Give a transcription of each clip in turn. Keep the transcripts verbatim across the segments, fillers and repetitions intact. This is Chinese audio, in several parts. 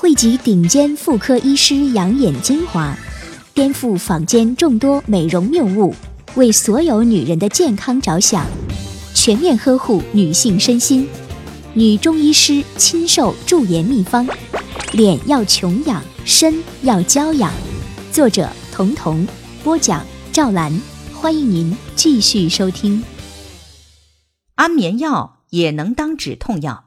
汇集顶尖妇科医师养眼精华，颠覆坊间众多美容谬误，为所有女人的健康着想，全面呵护女性身心。女中医师亲授驻颜秘方，脸要穷养，身要娇养。作者彤彤，播讲赵兰。欢迎您继续收听。 安眠药也能当止痛药。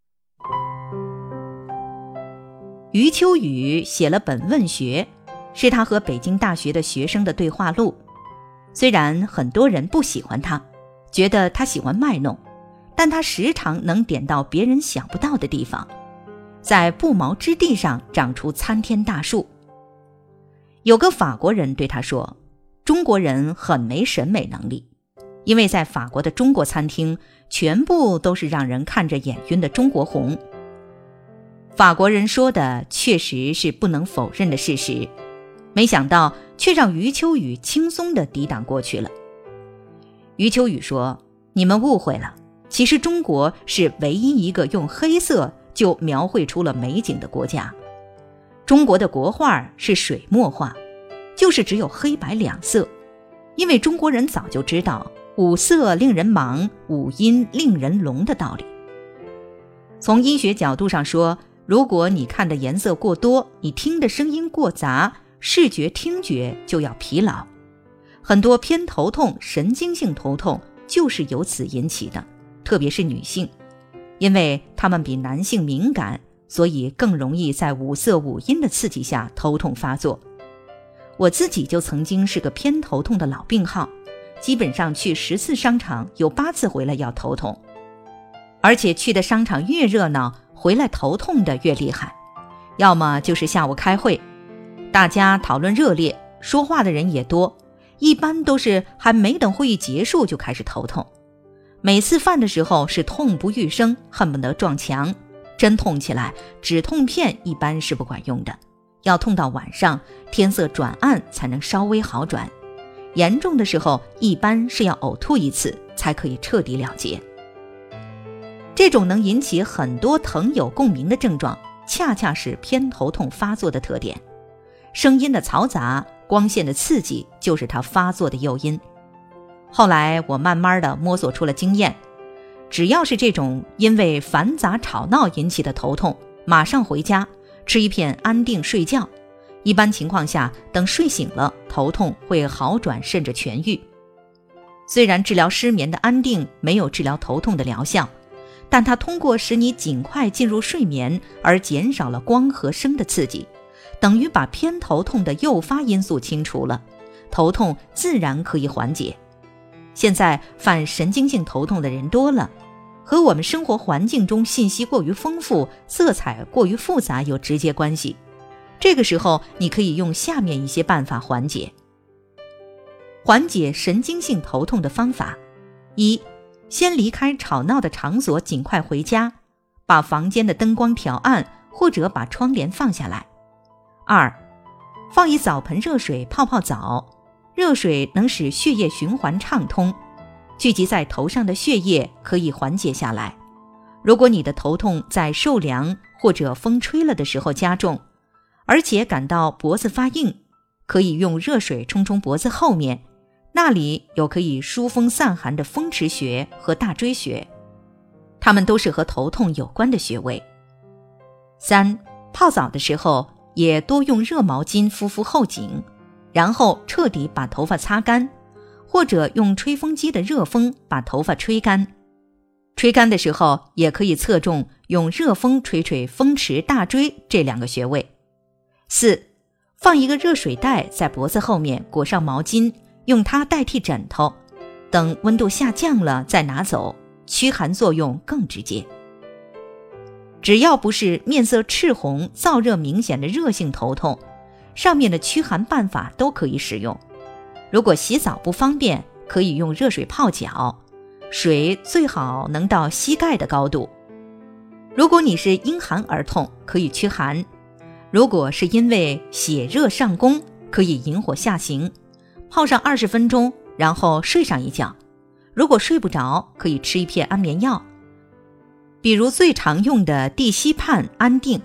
余秋雨写了本问学，是他和北京大学的学生的对话录。虽然很多人不喜欢他，觉得他喜欢卖弄，但他时常能点到别人想不到的地方，在不毛之地上长出参天大树。有个法国人对他说，中国人很没审美能力，因为在法国的中国餐厅全部都是让人看着眼晕的中国红。法国人说的确实是不能否认的事实，没想到却让余秋雨轻松地抵挡过去了。余秋雨说，你们误会了，其实中国是唯一一个用黑色就描绘出了美景的国家。中国的国画是水墨画，就是只有黑白两色，因为中国人早就知道五色令人盲，五音令人聋的道理。从医学角度上说，如果你看的颜色过多，你听的声音过杂，视觉听觉就要疲劳。很多偏头痛、神经性头痛就是由此引起的，特别是女性，因为她们比男性敏感，所以更容易在五色五音的刺激下头痛发作。我自己就曾经是个偏头痛的老病号，基本上去十次商场有八次回来要头痛，而且去的商场越热闹，回来头痛的越厉害。要么就是下午开会，大家讨论热烈，说话的人也多，一般都是还没等会议结束就开始头痛。每次犯的时候是痛不欲生，恨不得撞墙。真痛起来，止痛片一般是不管用的，要痛到晚上天色转暗才能稍微好转。严重的时候一般是要呕吐一次才可以彻底了结。这种能引起很多疼友共鸣的症状，恰恰是偏头痛发作的特点。声音的嘈杂，光线的刺激，就是它发作的诱因。后来我慢慢地摸索出了经验，只要是这种因为繁杂吵闹引起的头痛，马上回家吃一片安定睡觉。一般情况下，等睡醒了，头痛会好转甚至痊愈。虽然治疗失眠的安定没有治疗头痛的疗效，但它通过使你尽快进入睡眠而减少了光和声的刺激，等于把偏头痛的诱发因素清除了，头痛自然可以缓解。现在犯神经性头痛的人多了，和我们生活环境中信息过于丰富，色彩过于复杂有直接关系。这个时候你可以用下面一些办法缓解。缓解神经性头痛的方法：一、先离开吵闹的场所，尽快回家，把房间的灯光调暗，或者把窗帘放下来。二、放一澡盆热水泡泡澡，热水能使血液循环畅通，聚集在头上的血液可以缓解下来。如果你的头痛在受凉或者风吹了的时候加重，而且感到脖子发硬，可以用热水冲冲脖子后面，那里有可以疏风散寒的风池穴和大椎穴，它们都是和头痛有关的穴位。三、泡澡的时候也多用热毛巾敷敷后颈，然后彻底把头发擦干，或者用吹风机的热风把头发吹干。吹干的时候也可以侧重用热风吹吹风池、大椎这两个穴位。四、放一个热水袋在脖子后面，裹上毛巾，用它代替枕头，等温度下降了再拿走，驱寒作用更直接。只要不是面色赤红、燥热明显的热性头痛，上面的驱寒办法都可以使用。如果洗澡不方便，可以用热水泡脚，水最好能到膝盖的高度。如果你是因寒而痛，可以驱寒；如果是因为血热上攻，可以引火下行，泡上二十分钟，然后睡上一觉。如果睡不着，可以吃一片安眠药，比如最常用的地西泮安定，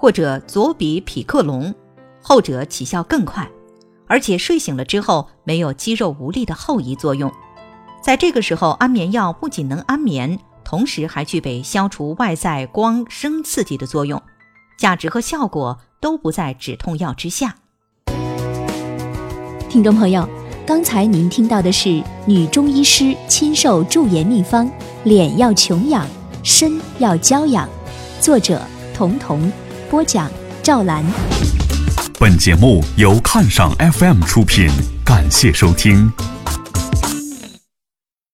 或者佐比匹克隆，后者起效更快，而且睡醒了之后没有肌肉无力的后遗作用。在这个时候，安眠药不仅能安眠，同时还具备消除外在光声刺激的作用，价值和效果都不在止痛药之下。 听众朋友，刚才您听到的是女中医师亲授驻颜秘方，脸要穷养，身要娇养，作者童童，播讲赵兰。 本节目由看赏 F M 出品，感谢收听。